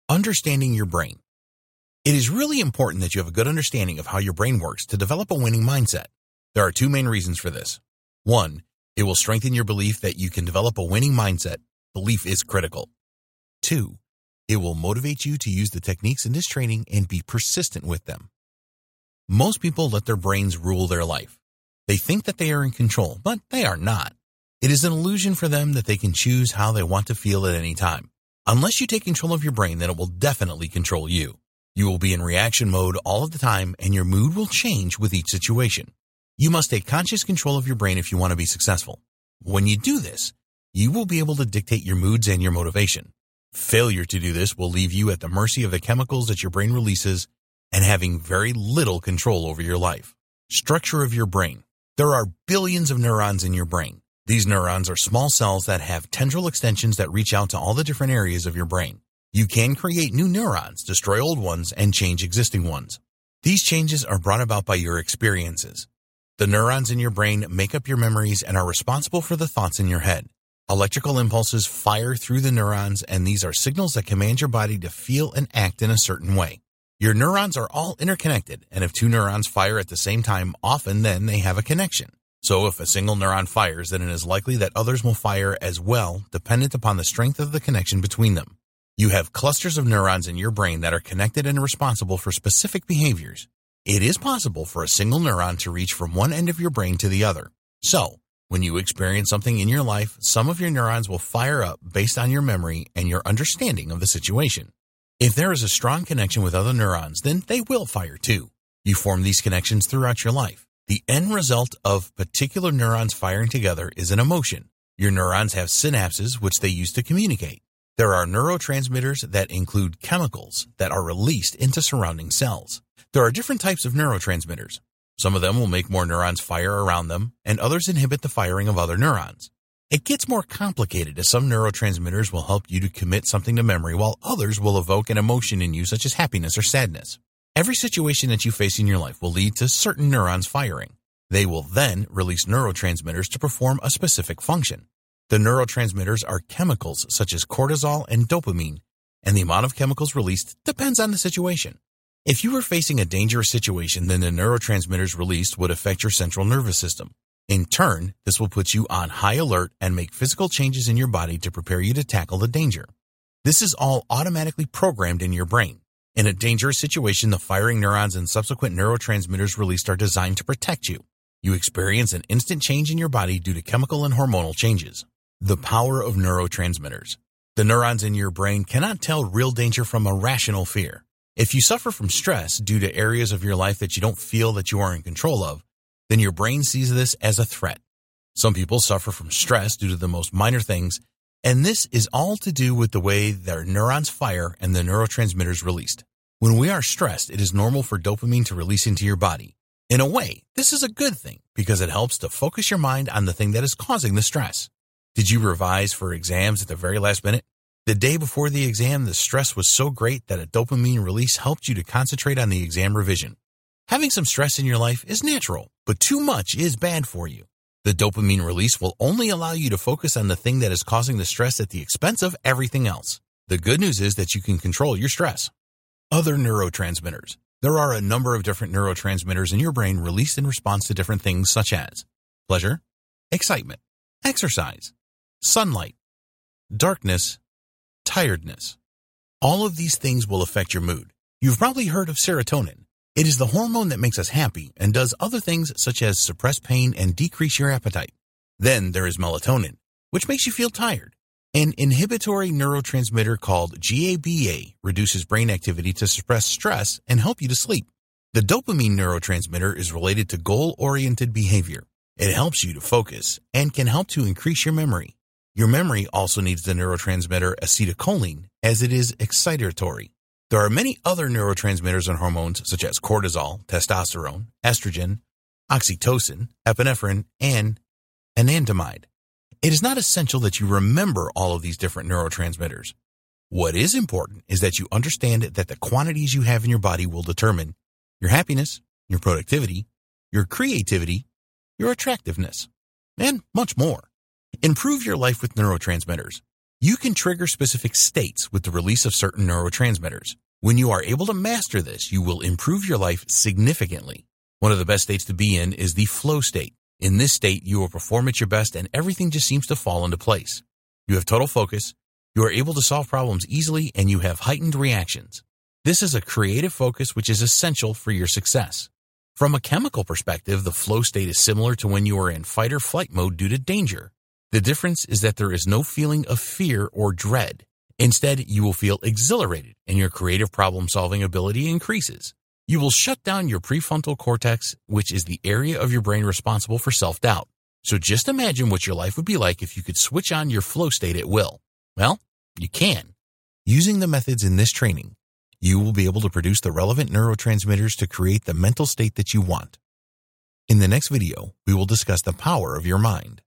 Understanding your brain. It is really important that you have a good understanding of how your brain works to develop a winning mindset. There are two main reasons for this. One, it will strengthen your belief that you can develop a winning mindset. Belief is critical. Two, it will motivate you to use the techniques in this training and be persistent with them. Most people let their brains rule their life. They think that they are in control, but they are not. It is an illusion for them that they can choose how they want to feel at any time. Unless you take control of your brain, then it will definitely control you. You will be in reaction mode all of the time, and your mood will change with each situation. You must take conscious control of your brain if you want to be successful. When you do this, you will be able to dictate your moods and your motivation. Failure to do this will leave you at the mercy of the chemicals that your brain releases and having very little control over your life. Structure of your brain. There are billions of neurons in your brain. These neurons are small cells that have tendril extensions that reach out to all the different areas of your brain. You can create new neurons, destroy old ones, and change existing ones. These changes are brought about by your experiences. The neurons in your brain make up your memories and are responsible for the thoughts in your head. Electrical impulses fire through the neurons, and these are signals that command your body to feel and act in a certain way. Your neurons are all interconnected, and if two neurons fire at the same time, often then they have a connection. So if a single neuron fires, then it is likely that others will fire as well, dependent upon the strength of the connection between them. You have clusters of neurons in your brain that are connected and responsible for specific behaviors. It is possible for a single neuron to reach from one end of your brain to the other. So, when you experience something in your life, some of your neurons will fire up based on your memory and your understanding of the situation. If there is a strong connection with other neurons, then they will fire too. You form these connections throughout your life. The end result of particular neurons firing together is an emotion. Your neurons have synapses which they use to communicate. There are neurotransmitters that include chemicals that are released into surrounding cells. There are different types of neurotransmitters. Some of them will make more neurons fire around them, and others inhibit the firing of other neurons. It gets more complicated as some neurotransmitters will help you to commit something to memory while others will evoke an emotion in you such as happiness or sadness. Every situation that you face in your life will lead to certain neurons firing. They will then release neurotransmitters to perform a specific function. The neurotransmitters are chemicals such as cortisol and dopamine, and the amount of chemicals released depends on the situation. If you were facing a dangerous situation, then the neurotransmitters released would affect your central nervous system. In turn, this will put you on high alert and make physical changes in your body to prepare you to tackle the danger. This is all automatically programmed in your brain. In a dangerous situation, the firing neurons and subsequent neurotransmitters released are designed to protect you. You experience an instant change in your body due to chemical and hormonal changes. The power of neurotransmitters. The neurons in your brain cannot tell real danger from irrational fear. If you suffer from stress due to areas of your life that you don't feel that you are in control of, then your brain sees this as a threat. Some people suffer from stress due to the most minor things, and this is all to do with the way their neurons fire and the neurotransmitters released. When we are stressed, it is normal for dopamine to release into your body. In a way, this is a good thing because it helps to focus your mind on the thing that is causing the stress. Did you revise for exams at the very last minute? The day before the exam, the stress was so great that a dopamine release helped you to concentrate on the exam revision. Having some stress in your life is natural, but too much is bad for you. The dopamine release will only allow you to focus on the thing that is causing the stress at the expense of everything else. The good news is that you can control your stress. Other neurotransmitters. There are a number of different neurotransmitters in your brain released in response to different things such as pleasure, excitement, exercise, sunlight, darkness, tiredness. All of these things will affect your mood. You've probably heard of serotonin. It is the hormone that makes us happy and does other things such as suppress pain and decrease your appetite. Then there is melatonin, which makes you feel tired. An inhibitory neurotransmitter called GABA reduces brain activity to suppress stress and help you to sleep. The dopamine neurotransmitter is related to goal-oriented behavior. It helps you to focus and can help to increase your memory. Your memory also needs the neurotransmitter acetylcholine as it is excitatory. There are many other neurotransmitters and hormones such as cortisol, testosterone, estrogen, oxytocin, epinephrine, and anandamide. It is not essential that you remember all of these different neurotransmitters. What is important is that you understand that the quantities you have in your body will determine your happiness, your productivity, your creativity, your attractiveness, and much more. Improve your life with neurotransmitters. You can trigger specific states with the release of certain neurotransmitters. When you are able to master this, you will improve your life significantly. One of the best states to be in is the flow state. In this state, you will perform at your best and everything just seems to fall into place. You have total focus, you are able to solve problems easily, and you have heightened reactions. This is a creative focus which is essential for your success. From a chemical perspective, the flow state is similar to when you are in fight or flight mode due to danger. The difference is that there is no feeling of fear or dread. Instead, you will feel exhilarated and your creative problem-solving ability increases. You will shut down your prefrontal cortex, which is the area of your brain responsible for self-doubt. So just imagine what your life would be like if you could switch on your flow state at will. Well, you can. Using the methods in this training, you will be able to produce the relevant neurotransmitters to create the mental state that you want. In the next video, we will discuss the power of your mind.